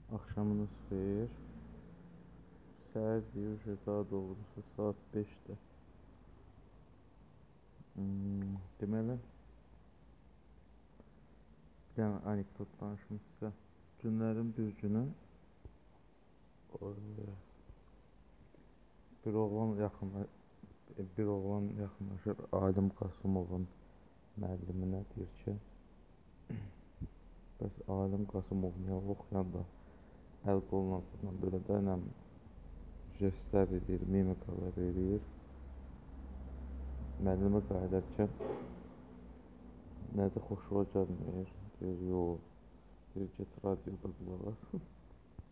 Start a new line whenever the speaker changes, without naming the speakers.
Axşamınız xeyir. Səhər deyir, daha doğrusu saat 5-də. Deməli, bir dənə anekdot danışım sizə. Günlərin bir günü bir oğlan yaxınlaşır Alim Qasımovun müəlliminə, deyir ki, bəs Alim Qasımov niyə oxuyanda əl qolundan belə də jestlər edir, mimikalar edir. Müəllimə qayıdarkən nədir, xoşuna gəlmir? Deyir, yox. Deyir, get radioda qulaq as.